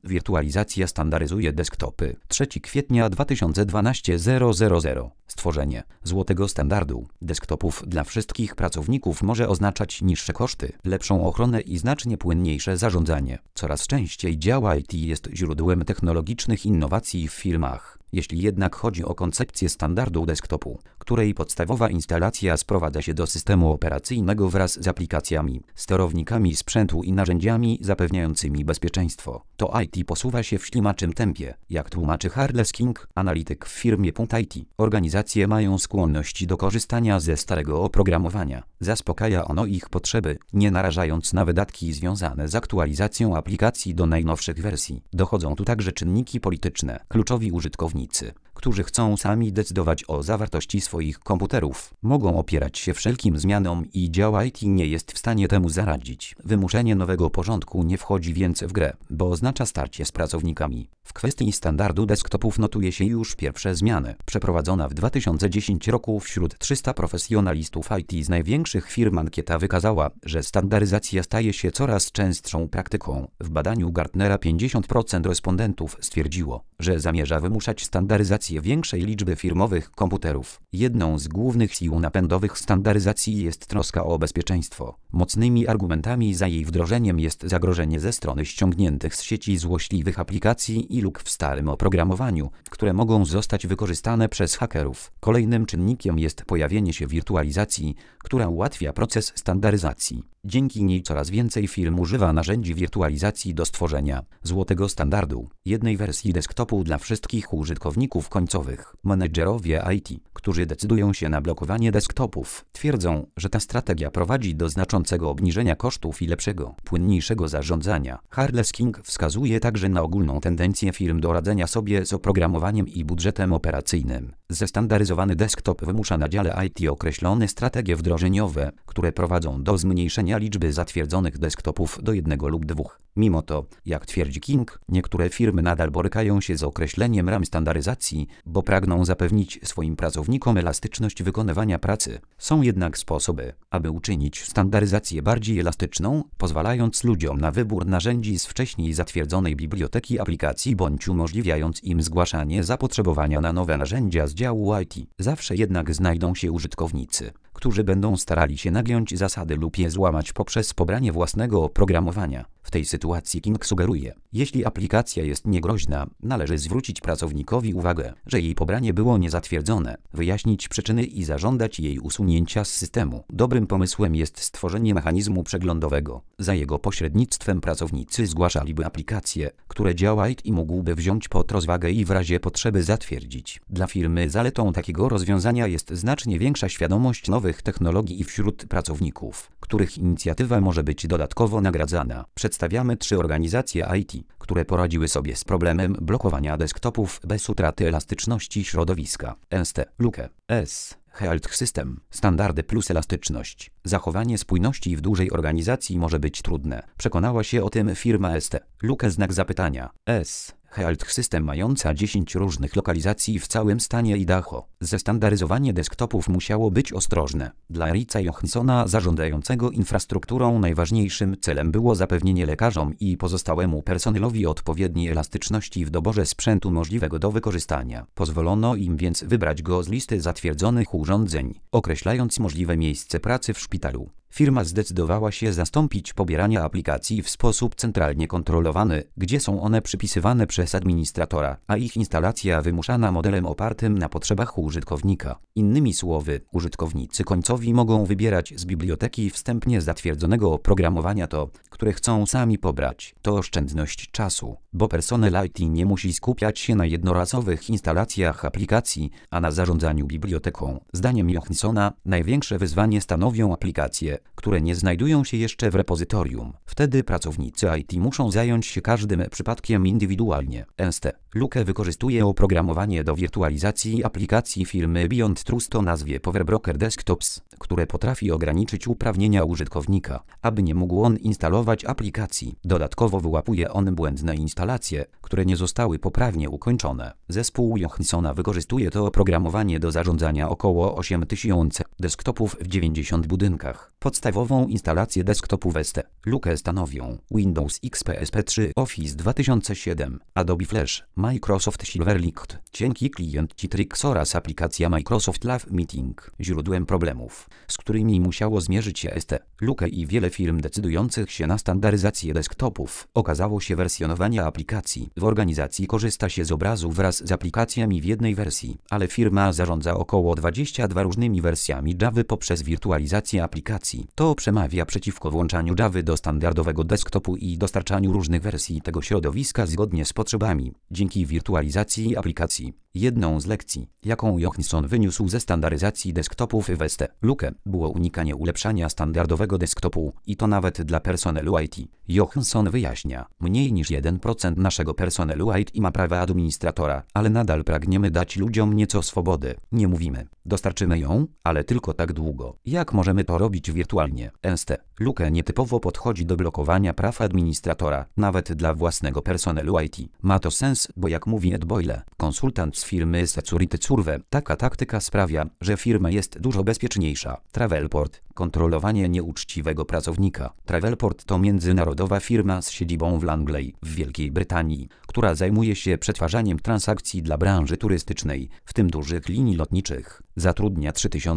Wirtualizacja standaryzuje desktopy. 3 kwietnia 2012 000. Stworzenie złotego standardu desktopów dla wszystkich pracowników może oznaczać niższe koszty, lepszą ochronę i znacznie płynniejsze zarządzanie. Coraz częściej dział IT jest źródłem technologicznych innowacji w firmach. Jeśli jednak chodzi o koncepcję standardu desktopu, której podstawowa instalacja sprowadza się do systemu operacyjnego wraz z aplikacjami, sterownikami sprzętu i narzędziami zapewniającymi bezpieczeństwo, to IT posuwa się w ślimaczym tempie, jak tłumaczy Charles King, analityk w firmie .IT. Organizacje mają skłonność do korzystania ze starego oprogramowania. Zaspokaja ono ich potrzeby, nie narażając na wydatki związane z aktualizacją aplikacji do najnowszych wersji. Dochodzą tu także czynniki polityczne. Kluczowi użytkownicy, którzy chcą sami decydować o zawartości swoich komputerów, mogą opierać się wszelkim zmianom i dział IT nie jest w stanie temu zaradzić. Wymuszenie nowego porządku nie wchodzi więc w grę, bo oznacza starcie z pracownikami. W kwestii standardu desktopów notuje się już pierwsze zmiany. Przeprowadzona w 2010 roku wśród 300 profesjonalistów IT z największych firm ankieta wykazała, że standaryzacja staje się coraz częstszą praktyką. W badaniu Gartnera 50% respondentów stwierdziło, że zamierza wymuszać standaryzację większej liczby firmowych komputerów. Jedną z głównych sił napędowych standaryzacji jest troska o bezpieczeństwo. Mocnymi argumentami za jej wdrożeniem jest zagrożenie ze strony ściągniętych z sieci złośliwych aplikacji i luk w starym oprogramowaniu, które mogą zostać wykorzystane przez hakerów. Kolejnym czynnikiem jest pojawienie się wirtualizacji, która ułatwia proces standaryzacji. Dzięki niej coraz więcej firm używa narzędzi wirtualizacji do stworzenia złotego standardu, jednej wersji desktopu dla wszystkich użytkowników końcowych. Menedżerowie IT, którzy decydują się na blokowanie desktopów, twierdzą, że ta strategia prowadzi do znaczącego obniżenia kosztów i lepszego, płynniejszego zarządzania. Charles King wskazuje także na ogólną tendencję firm do radzenia sobie z oprogramowaniem i budżetem operacyjnym. Zestandaryzowany desktop wymusza na dziale IT określone strategie wdrożeniowe, które prowadzą do zmniejszenia liczby zatwierdzonych desktopów do 1 lub 2. Mimo to, jak twierdzi King, niektóre firmy nadal borykają się z określeniem ram standaryzacji, bo pragną zapewnić swoim pracownikom elastyczność wykonywania pracy. Są jednak sposoby, aby uczynić standaryzację bardziej elastyczną, pozwalając ludziom na wybór narzędzi z wcześniej zatwierdzonej biblioteki aplikacji bądź umożliwiając im zgłaszanie zapotrzebowania na nowe narzędzia z działu IT. Zawsze jednak znajdą się użytkownicy, którzy będą starali się nagiąć zasady lub je złamać poprzez pobranie własnego oprogramowania. W tej sytuacji King sugeruje, jeśli aplikacja jest niegroźna, należy zwrócić pracownikowi uwagę, że jej pobranie było niezatwierdzone, wyjaśnić przyczyny i zażądać jej usunięcia z systemu. Dobrym pomysłem jest stworzenie mechanizmu przeglądowego. Za jego pośrednictwem pracownicy zgłaszaliby aplikacje, które dział IT mógłby wziąć pod rozwagę i w razie potrzeby zatwierdzić. Dla firmy zaletą takiego rozwiązania jest znacznie większa świadomość nowych technologii wśród pracowników, których inicjatywa może być dodatkowo nagradzana. Przedstawiamy 3 organizacje IT, które poradziły sobie z problemem blokowania desktopów bez utraty elastyczności środowiska. ST. Luke. S. Health System. Standardy plus elastyczność. Zachowanie spójności w dużej organizacji może być trudne. Przekonała się o tym firma ST. Luke znak zapytania. S. Health System mająca 10 różnych lokalizacji w całym stanie Idaho. Zestandaryzowanie desktopów musiało być ostrożne. Dla Richa Johanssona zarządzającego infrastrukturą najważniejszym celem było zapewnienie lekarzom i pozostałemu personelowi odpowiedniej elastyczności w doborze sprzętu możliwego do wykorzystania. Pozwolono im więc wybrać go z listy zatwierdzonych urządzeń, określając możliwe miejsce pracy w szpitalu. Firma zdecydowała się zastąpić pobieranie aplikacji w sposób centralnie kontrolowany, gdzie są one przypisywane przez administratora, a ich instalacja wymuszana modelem opartym na potrzebach użytkownika. Innymi słowy, użytkownicy końcowi mogą wybierać z biblioteki wstępnie zatwierdzonego oprogramowania to, które chcą sami pobrać. To oszczędność czasu, bo personel IT nie musi skupiać się na jednorazowych instalacjach aplikacji, a na zarządzaniu biblioteką. Zdaniem Johanssona największe wyzwanie stanowią aplikacje, które nie znajdują się jeszcze w repozytorium. Wtedy pracownicy IT muszą zająć się każdym przypadkiem indywidualnie. ST. Luke wykorzystuje oprogramowanie do wirtualizacji aplikacji firmy Beyond Trust o nazwie PowerBroker Desktops, które potrafi ograniczyć uprawnienia użytkownika, aby nie mógł on instalować aplikacji. Dodatkowo wyłapuje on błędne instalacje, które nie zostały poprawnie ukończone. Zespół Johanssona wykorzystuje to oprogramowanie do zarządzania około 8000 desktopów w 90 budynkach. Podstawową instalację desktopów ST Lukę stanowią Windows XP SP3, Office 2007, Adobe Flash, Microsoft Silverlight, cienki klient Citrix oraz aplikacja Microsoft Live Meeting. Źródłem problemów, z którymi musiało zmierzyć się ST, Lukę i wiele firm decydujących się na standaryzację desktopów, okazało się wersjonowanie aplikacji. W organizacji korzysta się z obrazu wraz z aplikacjami w jednej wersji, ale firma zarządza około 22 różnymi wersjami Java poprzez wirtualizację aplikacji. To przemawia przeciwko włączaniu Java do standardowego desktopu i dostarczaniu różnych wersji tego środowiska zgodnie z potrzebami. Dzięki wirtualizacji aplikacji, jedną z lekcji, jaką Johansson wyniósł ze standaryzacji desktopów w ST, Lukę, było unikanie ulepszania standardowego desktopu i to nawet dla personelu IT. Johansson wyjaśnia, mniej niż 1% naszego personelu IT ma prawa administratora, ale nadal pragniemy dać ludziom nieco swobody. Nie mówimy, dostarczymy ją, ale tylko tak długo, jak możemy to robić wirtualnie. ST, Lukę nietypowo podchodzi do blokowania praw administratora, nawet dla własnego personelu IT. Ma to sens, bo jak mówi Ed Boyle, konsultant z firmy Security Survey, taka taktyka sprawia, że firma jest dużo bezpieczniejsza. Travelport, kontrolowanie nieuczciwego pracownika. Travelport to międzynarodowa firma z siedzibą w Langley, w Wielkiej Brytanii, która zajmuje się przetwarzaniem transakcji dla branży turystycznej, w tym dużych linii lotniczych. Zatrudnia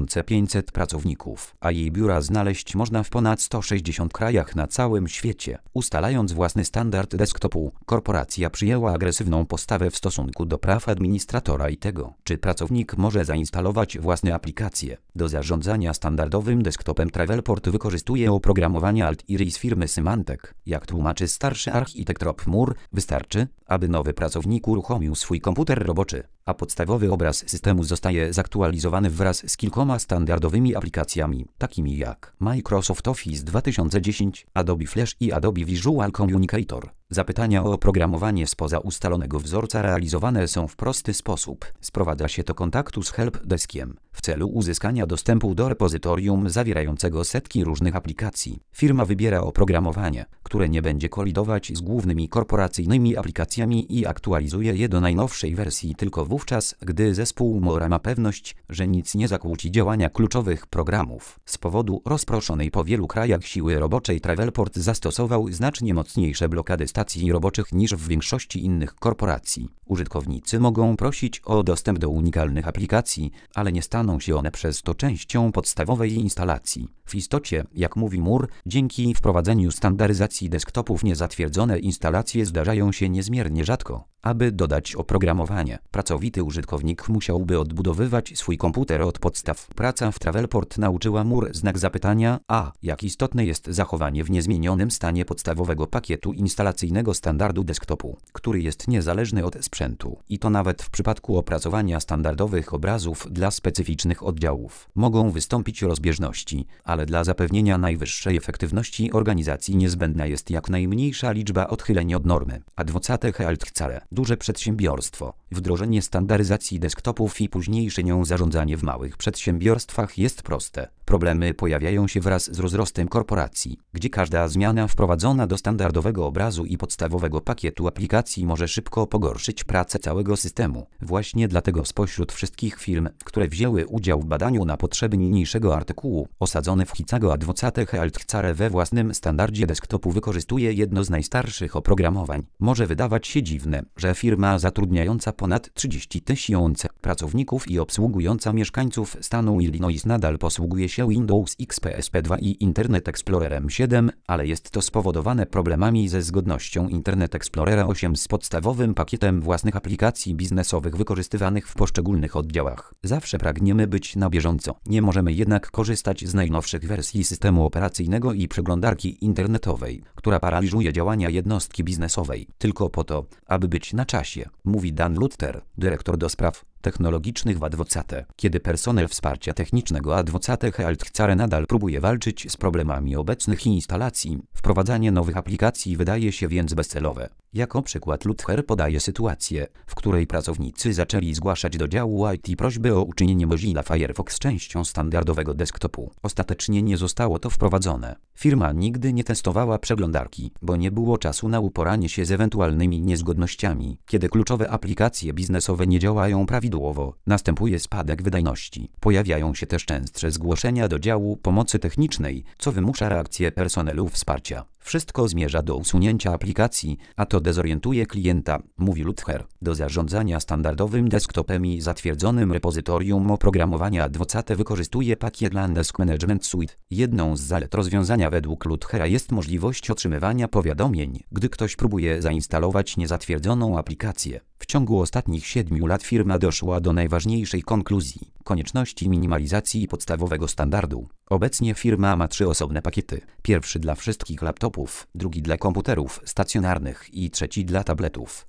3500 pracowników, a jej biura znaleźć można w ponad 160 krajach na całym świecie. Ustalając własny standard desktopu, korporacja przyjęła agresywną postawę w stosunku do praw administratora i tego, czy pracownik może zainstalować własne aplikacje. Do zarządzania standardowym desktopem Travelport wykorzystuje oprogramowanie Alt-Iris firmy Symantec. Jak tłumaczy starszy architekt Rob Moore, wystarczy, aby nowy pracownik uruchomił swój komputer roboczy, a podstawowy obraz systemu zostaje zaktualizowany wraz z kilkoma standardowymi aplikacjami, takimi jak Microsoft Office 2010, Adobe Flash i Adobe Visual Communicator. Zapytania o oprogramowanie spoza ustalonego wzorca realizowane są w prosty sposób. Sprowadza się do kontaktu z helpdeskiem w celu uzyskania dostępu do repozytorium zawierającego setki różnych aplikacji. Firma wybiera oprogramowanie, które nie będzie kolidować z głównymi korporacyjnymi aplikacjami i aktualizuje je do najnowszej wersji tylko wówczas, gdy zespół ma pewność, że nic nie zakłóci działania kluczowych programów. Z powodu rozproszonej po wielu krajach siły roboczej Travelport zastosował znacznie mocniejsze blokady stacji roboczych niż w większości innych korporacji. Użytkownicy mogą prosić o dostęp do unikalnych aplikacji, ale nie staną się one przez to częścią podstawowej instalacji. W istocie, jak mówi Moore, dzięki wprowadzeniu standaryzacji desktopów niezatwierdzone instalacje zdarzają się niezmiernie rzadko. Aby dodać oprogramowanie, pracowity użytkownik musiałby odbudowywać swój komputer od podstaw. Praca w Travelport nauczyła Moore znak zapytania, a jak istotne jest zachowanie w niezmienionym stanie podstawowego pakietu instalacyjnego standardu desktopu, który jest niezależny od sprzętu. I to nawet w przypadku opracowania standardowych obrazów dla specyficznych oddziałów. Mogą wystąpić rozbieżności, ale dla zapewnienia najwyższej efektywności organizacji niezbędna jest jak najmniejsza liczba odchyleń od normy. Advocate Healthcare. Duże przedsiębiorstwo. Wdrożenie standaryzacji desktopów i późniejsze nią zarządzanie w małych przedsiębiorstwach jest proste. Problemy pojawiają się wraz z rozrostem korporacji, gdzie każda zmiana wprowadzona do standardowego obrazu i podstawowego pakietu aplikacji może szybko pogorszyć pracę całego systemu. Właśnie dlatego spośród wszystkich firm, które wzięły udział w badaniu na potrzeby niniejszego artykułu, osadzony w Chicago Advocate Healthcare we własnym standardzie desktopu wykorzystuje jedno z najstarszych oprogramowań. Może wydawać się dziwne, że firma zatrudniająca ponad 30 000 pracowników i obsługująca mieszkańców stanu Illinois nadal posługuje się Windows XP SP2 i Internet Explorerem 7, ale jest to spowodowane problemami ze zgodnością Internet Explorera 8 z podstawowym pakietem własnych aplikacji biznesowych wykorzystywanych w poszczególnych oddziałach. Zawsze pragniemy być na bieżąco. Nie możemy jednak korzystać z najnowszych wersji systemu operacyjnego i przeglądarki internetowej, która paraliżuje działania jednostki biznesowej, tylko po to, aby być na czasie, mówi Dan Luther, dyrektor do spraw technologicznych w Advocate. Kiedy personel wsparcia technicznego Advocate Healthcare nadal próbuje walczyć z problemami obecnych instalacji, wprowadzanie nowych aplikacji wydaje się więc bezcelowe. Jako przykład Luther podaje sytuację, w której pracownicy zaczęli zgłaszać do działu IT prośby o uczynienie Mozilla Firefox częścią standardowego desktopu. Ostatecznie nie zostało to wprowadzone. Firma nigdy nie testowała przeglądarki, bo nie było czasu na uporanie się z ewentualnymi niezgodnościami. Kiedy kluczowe aplikacje biznesowe nie działają prawidłowo, następuje spadek wydajności. Pojawiają się też częstsze zgłoszenia do działu pomocy technicznej, co wymusza reakcję personelu wsparcia. Wszystko zmierza do usunięcia aplikacji, a to dezorientuje klienta, mówi Luther. Do zarządzania standardowym desktopem i zatwierdzonym repozytorium oprogramowania Advocate wykorzystuje pakiet LAN Desk Management Suite. Jedną z zalet rozwiązania według Luthera jest możliwość otrzymywania powiadomień, gdy ktoś próbuje zainstalować niezatwierdzoną aplikację. W ciągu ostatnich 7 lat firma doszła do najważniejszej konkluzji: konieczności minimalizacji podstawowego standardu. Obecnie firma ma 3 osobne pakiety. Pierwszy dla wszystkich laptopów, drugi dla komputerów stacjonarnych i trzeci dla tabletów.